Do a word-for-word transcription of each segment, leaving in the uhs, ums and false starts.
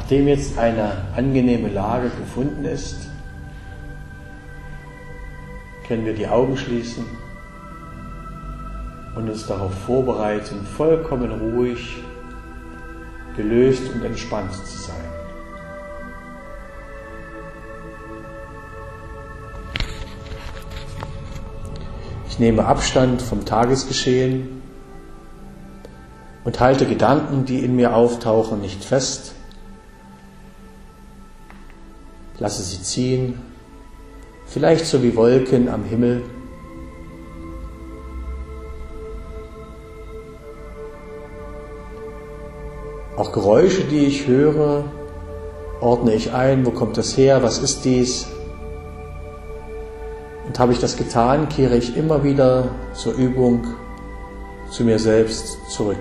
Nachdem jetzt eine angenehme Lage gefunden ist, können wir die Augen schließen und uns darauf vorbereiten, vollkommen ruhig, gelöst und entspannt zu sein. Ich nehme Abstand vom Tagesgeschehen und halte Gedanken, die in mir auftauchen, nicht fest. Lasse sie ziehen, vielleicht so wie Wolken am Himmel. Auch Geräusche, die ich höre, ordne ich ein. Wo kommt das her? Was ist dies? Und habe ich das getan, kehre ich immer wieder zur Übung, zu mir selbst zurück.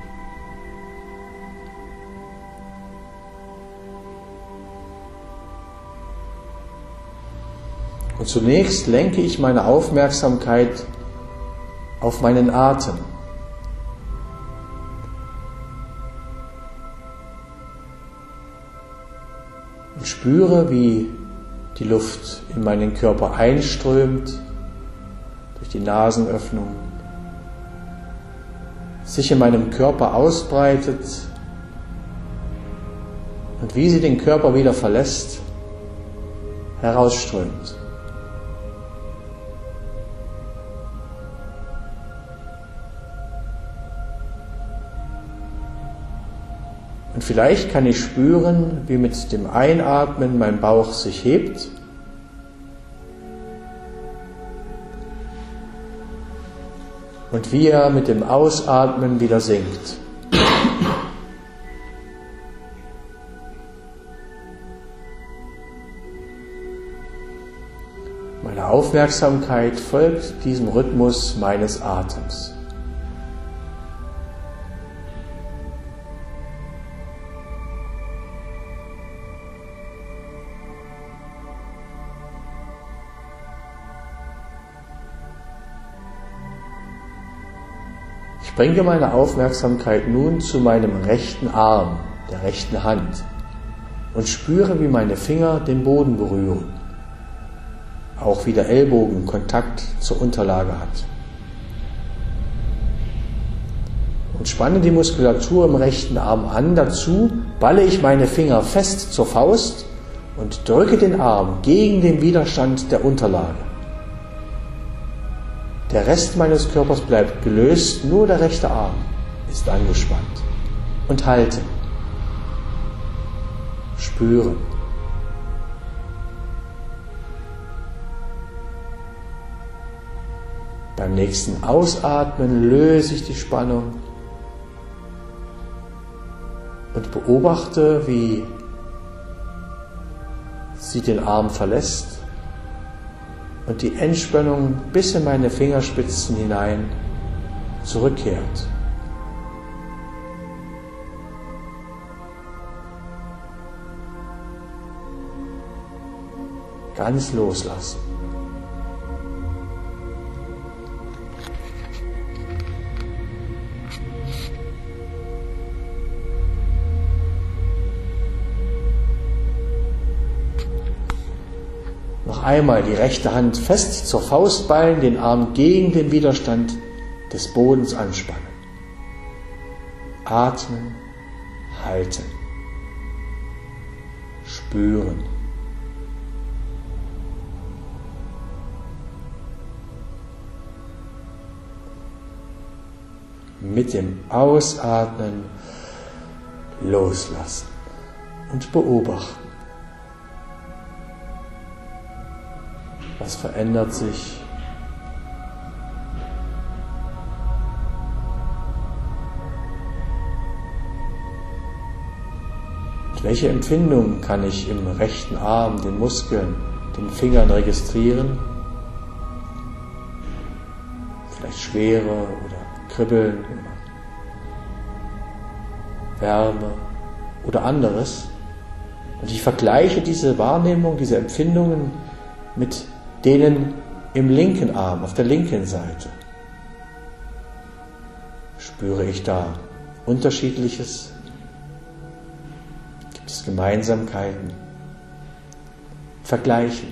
Und zunächst lenke ich meine Aufmerksamkeit auf meinen Atem. Und spüre, wie die Luft in meinen Körper einströmt, durch die Nasenöffnung, sich in meinem Körper ausbreitet und wie sie den Körper wieder verlässt, herausströmt. Und vielleicht kann ich spüren, wie mit dem Einatmen mein Bauch sich hebt und wie er mit dem Ausatmen wieder sinkt. Meine Aufmerksamkeit folgt diesem Rhythmus meines Atems. Ich bringe meine Aufmerksamkeit nun zu meinem rechten Arm, der rechten Hand, und spüre, wie meine Finger den Boden berühren, auch wie der Ellbogen Kontakt zur Unterlage hat. Und spanne die Muskulatur im rechten Arm an, dazu balle ich meine Finger fest zur Faust und drücke den Arm gegen den Widerstand der Unterlage. Der Rest meines Körpers bleibt gelöst, nur der rechte Arm ist angespannt. Und halte. Spüren. Beim nächsten Ausatmen löse ich die Spannung und beobachte, wie sie den Arm verlässt und die Entspannung bis in meine Fingerspitzen hinein zurückkehrt. Ganz loslassen. Noch einmal die rechte Hand fest zur Faust ballen, den Arm gegen den Widerstand des Bodens anspannen. Atmen, halten, spüren. Mit dem Ausatmen loslassen und beobachten. Was verändert sich? Und welche Empfindungen kann ich im rechten Arm, den Muskeln, den Fingern registrieren? Vielleicht Schwere oder Kribbeln oder Wärme oder anderes. Und ich vergleiche diese Wahrnehmung, diese Empfindungen mit denen im linken Arm, auf der linken Seite. Spüre ich da Unterschiedliches? Gibt es Gemeinsamkeiten, Vergleichen.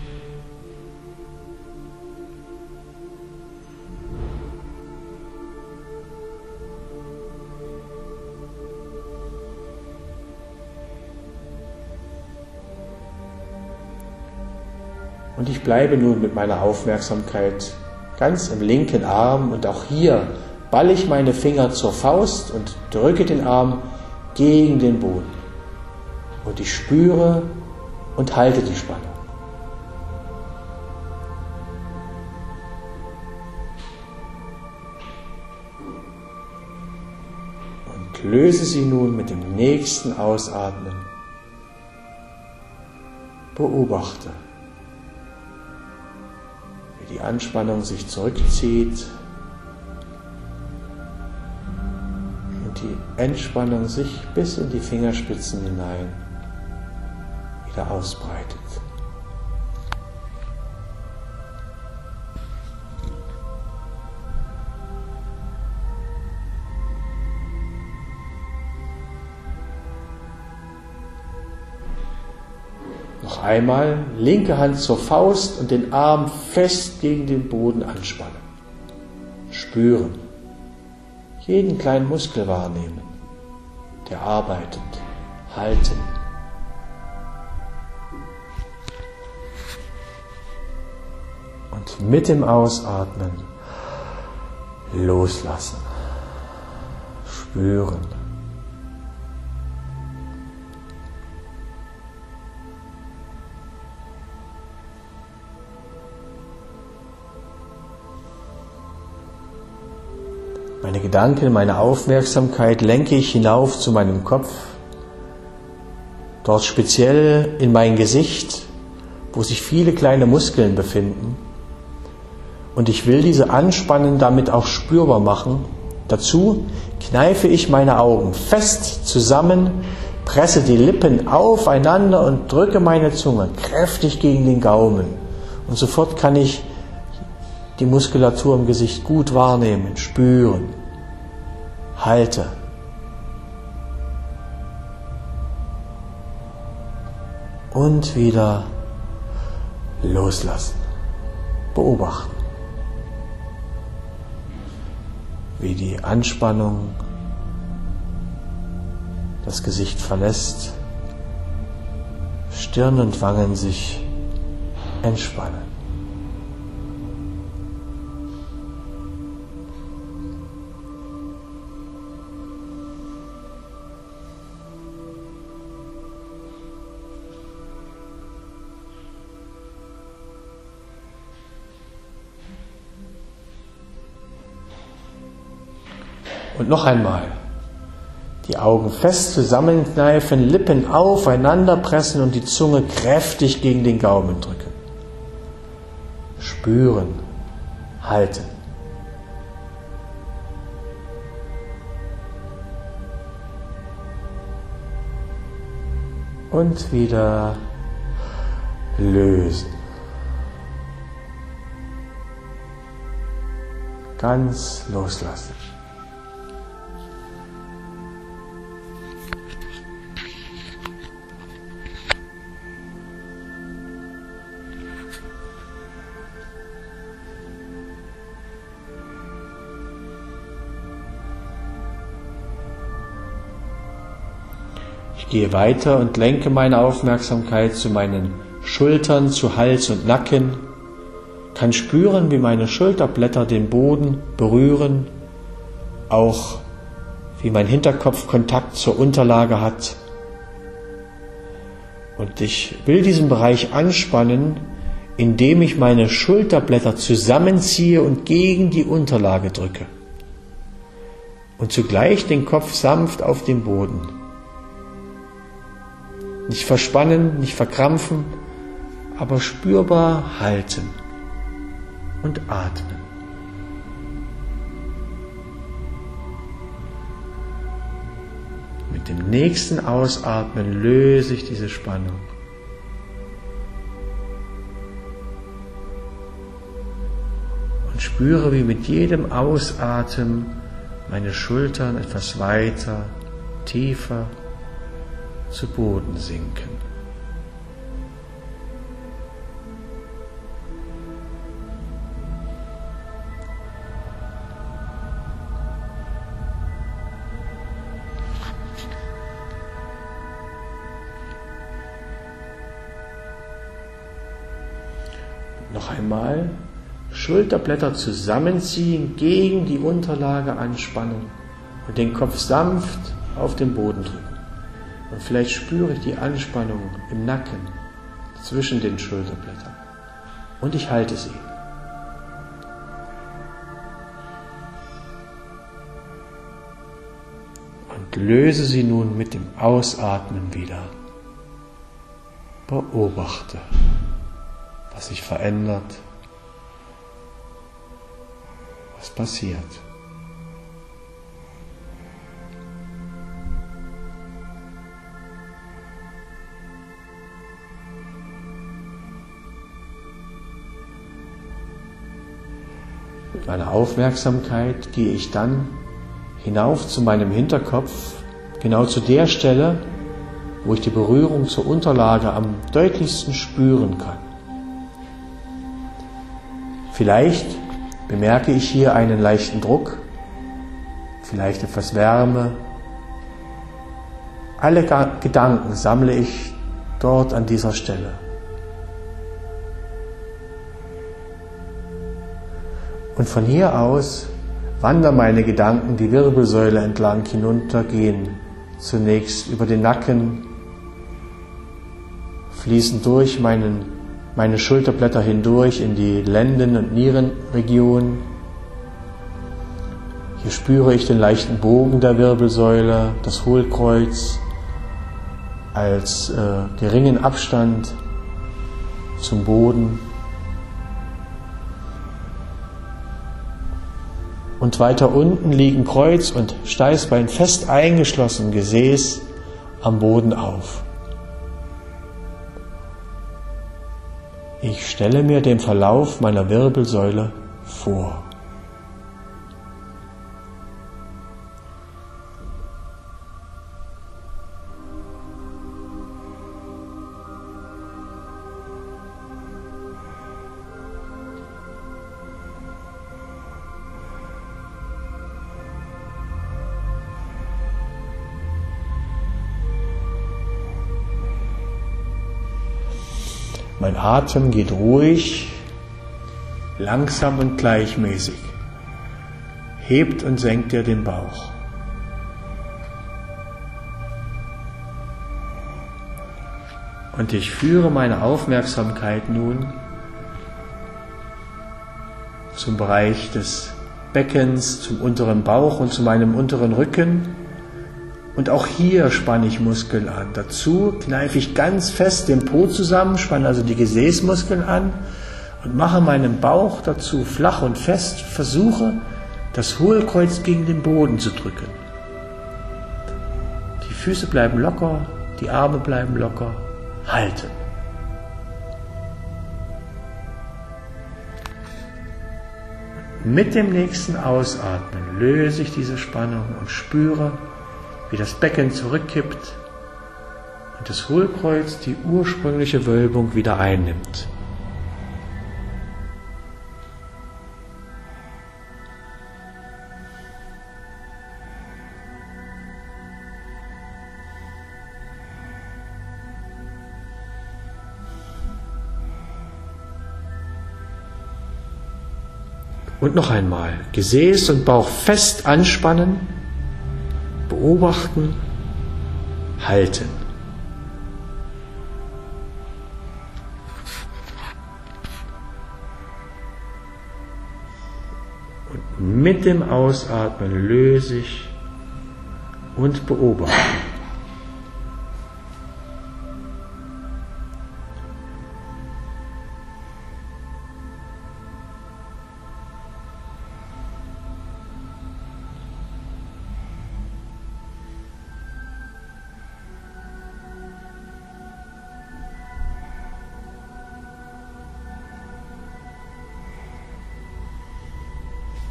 Und ich bleibe nun mit meiner Aufmerksamkeit ganz im linken Arm und auch hier balle ich meine Finger zur Faust und drücke den Arm gegen den Boden. Und ich spüre und halte die Spannung. Und löse sie nun mit dem nächsten Ausatmen. Beobachte, wie die Anspannung sich zurückzieht und die Entspannung sich bis in die Fingerspitzen hinein wieder ausbreitet. Noch einmal, linke Hand zur Faust und den Arm fest gegen den Boden anspannen. Spüren. Jeden kleinen Muskel wahrnehmen, der arbeitet. Halten. Und mit dem Ausatmen loslassen. Spüren. Meine Gedanken, meine Aufmerksamkeit lenke ich hinauf zu meinem Kopf, dort speziell in mein Gesicht, wo sich viele kleine Muskeln befinden. Und ich will diese Anspannung damit auch spürbar machen. Dazu kneife ich meine Augen fest zusammen, presse die Lippen aufeinander und drücke meine Zunge kräftig gegen den Gaumen. Und sofort kann ich die Muskulatur im Gesicht gut wahrnehmen, spüren. Halte. Und wieder loslassen. Beobachten, wie die Anspannung das Gesicht verlässt, Stirn und Wangen sich entspannen. Und noch einmal, die Augen fest zusammenkneifen, Lippen aufeinander pressen und die Zunge kräftig gegen den Gaumen drücken. Spüren, halten. Und wieder lösen. Ganz loslassen. Ich gehe weiter und lenke meine Aufmerksamkeit zu meinen Schultern, zu Hals und Nacken, kann spüren, wie meine Schulterblätter den Boden berühren, auch wie mein Hinterkopf Kontakt zur Unterlage hat. Und ich will diesen Bereich anspannen, indem ich meine Schulterblätter zusammenziehe und gegen die Unterlage drücke. Und zugleich den Kopf sanft auf den Boden. Nicht verspannen, nicht verkrampfen, aber spürbar halten und atmen. Mit dem nächsten Ausatmen löse ich diese Spannung. Und spüre, wie mit jedem Ausatmen meine Schultern etwas weiter, tiefer zu Boden sinken. Noch einmal Schulterblätter zusammenziehen, gegen die Unterlage anspannen und den Kopf sanft auf den Boden drücken. Und vielleicht spüre ich die Anspannung im Nacken zwischen den Schulterblättern. Und ich halte sie. Und löse sie nun mit dem Ausatmen wieder. Beobachte, was sich verändert, was passiert. Mit meiner Aufmerksamkeit gehe ich dann hinauf zu meinem Hinterkopf, genau zu der Stelle, wo ich die Berührung zur Unterlage am deutlichsten spüren kann. Vielleicht bemerke ich hier einen leichten Druck, vielleicht etwas Wärme. Alle Gedanken sammle ich dort an dieser Stelle. Und von hier aus wandern meine Gedanken die Wirbelsäule entlang hinunter, gehen zunächst über den Nacken, fließen durch meinen, meine Schulterblätter hindurch in die Lenden- und Nierenregion. Hier spüre ich den leichten Bogen der Wirbelsäule, das Hohlkreuz als äh, geringen Abstand zum Boden. Und weiter unten liegen Kreuz und Steißbein fest eingeschlossen, Gesäß am Boden auf. Ich stelle mir den Verlauf meiner Wirbelsäule vor. Mein Atem geht ruhig, langsam und gleichmäßig, hebt und senkt er den Bauch. Und ich führe meine Aufmerksamkeit nun zum Bereich des Beckens, zum unteren Bauch und zu meinem unteren Rücken. Und auch hier spanne ich Muskeln an. Dazu kneife ich ganz fest den Po zusammen, spanne also die Gesäßmuskeln an und mache meinen Bauch dazu flach und fest, versuche das Hohlkreuz gegen den Boden zu drücken. Die Füße bleiben locker, die Arme bleiben locker, halten. Mit dem nächsten Ausatmen löse ich diese Spannung und spüre, wie das Becken zurückkippt und das Hohlkreuz die ursprüngliche Wölbung wieder einnimmt. Und noch einmal, Gesäß und Bauch fest anspannen, beobachten, halten. Und mit dem Ausatmen löse ich und beobachte.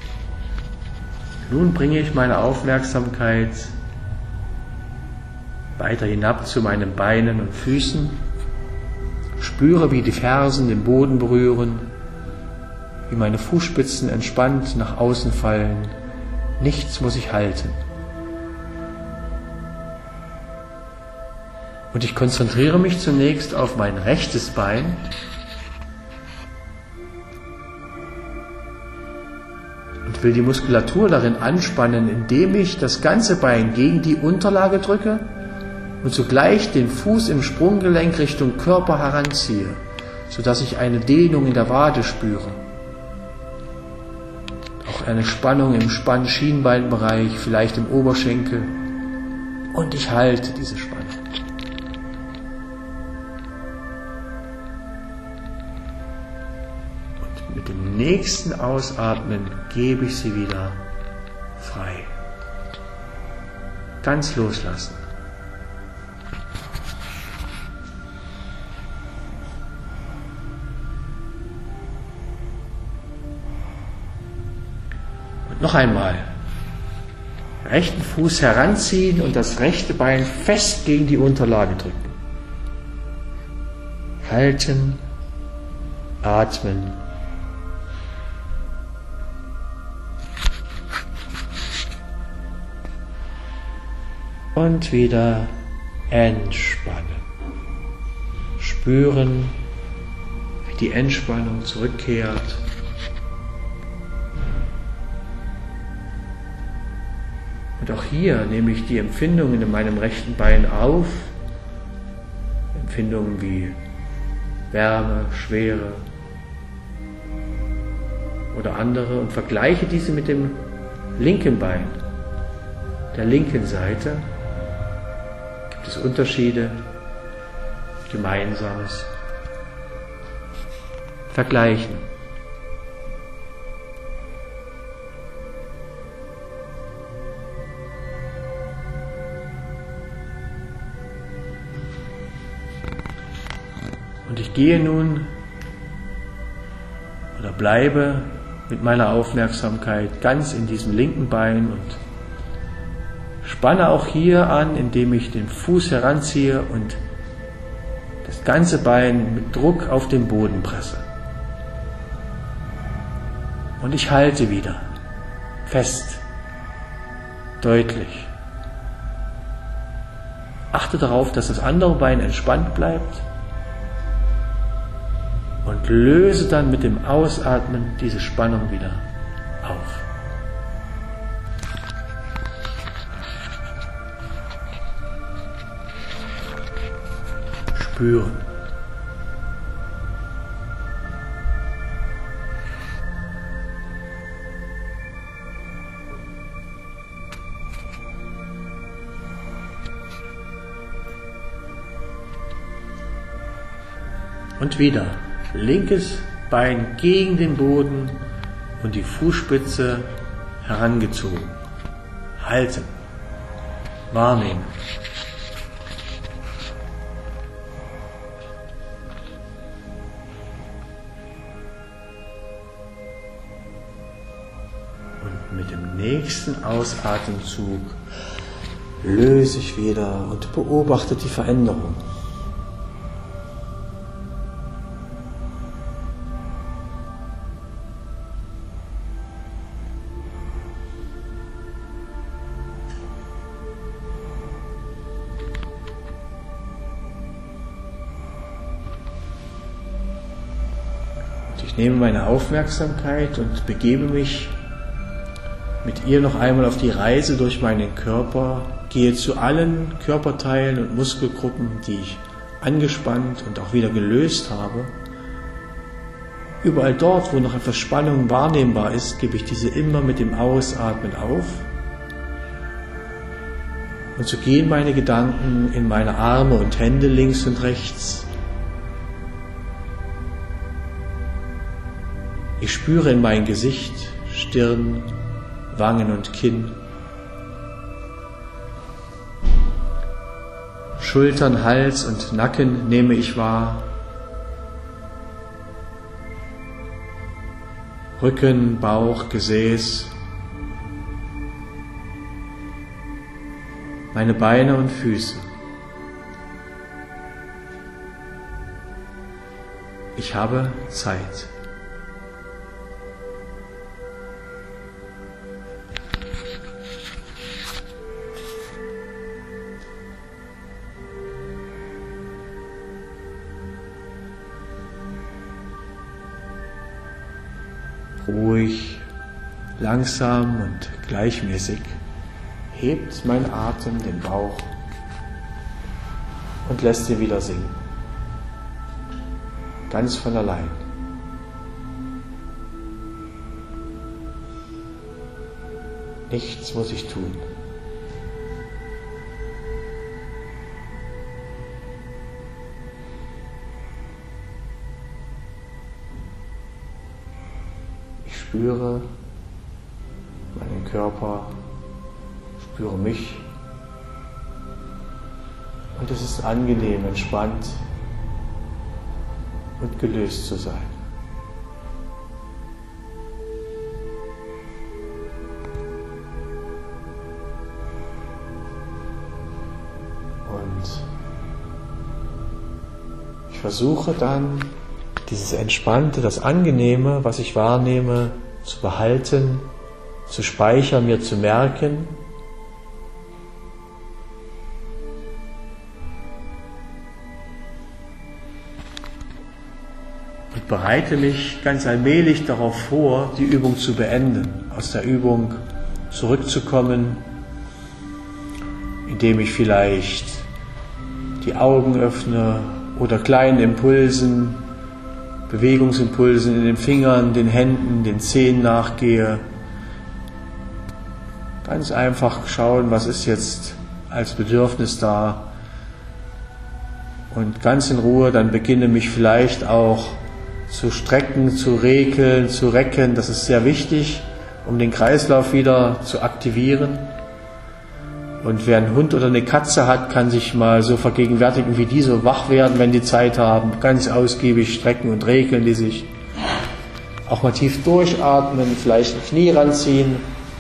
Nun bringe ich meine Aufmerksamkeit weiter hinab zu meinen Beinen und Füßen. Spüre, wie die Fersen den Boden berühren, wie meine Fußspitzen entspannt nach außen fallen. Nichts muss ich halten. Und ich konzentriere mich zunächst auf mein rechtes Bein. Und will die Muskulatur darin anspannen, indem ich das ganze Bein gegen die Unterlage drücke und zugleich den Fuß im Sprunggelenk Richtung Körper heranziehe, sodass ich eine Dehnung in der Wade spüre. Auch eine Spannung im Spann-Schienbeinbereich, vielleicht im Oberschenkel. Und ich halte diese Spannung. Und mit dem nächsten Ausatmen gebe ich sie wieder frei. Ganz loslassen. Noch einmal. Rechten Fuß heranziehen und das rechte Bein fest gegen die Unterlage drücken. Halten, atmen. Und wieder entspannen. Spüren, wie die Entspannung zurückkehrt. Und auch hier nehme ich die Empfindungen in meinem rechten Bein auf. Empfindungen wie Wärme, Schwere oder andere und vergleiche diese mit dem linken Bein, der linken Seite. Gibt es Unterschiede, Gemeinsames? Vergleichen. Und ich gehe nun oder bleibe mit meiner Aufmerksamkeit ganz in diesem linken Bein und spanne auch hier an, indem ich den Fuß heranziehe und das ganze Bein mit Druck auf den Boden presse. Und ich halte wieder, fest, deutlich. Achte darauf, dass das andere Bein entspannt bleibt. Und löse dann mit dem Ausatmen diese Spannung wieder auf. Spüren. Und wieder. Linkes Bein gegen den Boden und die Fußspitze herangezogen. Halten. Wahrnehmen. Und mit dem nächsten Ausatemzug löse ich wieder und beobachte die Veränderung. Ich nehme meine Aufmerksamkeit und begebe mich mit ihr noch einmal auf die Reise durch meinen Körper, gehe zu allen Körperteilen und Muskelgruppen, die ich angespannt und auch wieder gelöst habe. Überall dort, wo noch etwas Spannung wahrnehmbar ist, gebe ich diese immer mit dem Ausatmen auf. Und so gehen meine Gedanken in meine Arme und Hände links und rechts. Ich spüre in mein Gesicht, Stirn, Wangen und Kinn. Schultern, Hals und Nacken nehme ich wahr. Rücken, Bauch, Gesäß. Meine Beine und Füße. Ich habe Zeit. Ruhig, langsam und gleichmäßig hebt mein Atem den Bauch und lässt ihn wieder sinken. Ganz von allein. Nichts muss ich tun. Ich spüre meinen Körper, spüre mich und es ist angenehm, entspannt und gelöst zu sein. Und ich versuche dann, dieses Entspannte, das Angenehme, was ich wahrnehme, zu behalten, zu speichern, mir zu merken. Und bereite mich ganz allmählich darauf vor, die Übung zu beenden, aus der Übung zurückzukommen, indem ich vielleicht die Augen öffne oder kleinen Impulsen, Bewegungsimpulsen in den Fingern, den Händen, den Zehen nachgehe. Ganz einfach schauen, was ist jetzt als Bedürfnis da. Und ganz in Ruhe dann beginne mich vielleicht auch zu strecken, zu rekeln, zu recken. Das ist sehr wichtig, um den Kreislauf wieder zu aktivieren. Und wer einen Hund oder eine Katze hat, kann sich mal so vergegenwärtigen, wie die so wach werden, wenn die Zeit haben. Ganz ausgiebig strecken und regeln die sich. Auch mal tief durchatmen, vielleicht ein Knie ranziehen.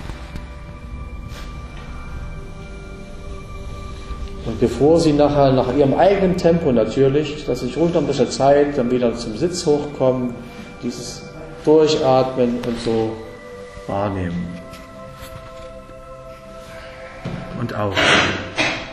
Und bevor Sie nachher nach Ihrem eigenen Tempo natürlich, dass Sie ruhig noch ein bisschen Zeit, dann wieder zum Sitz hochkommen, dieses Durchatmen und so wahrnehmen. Und auch.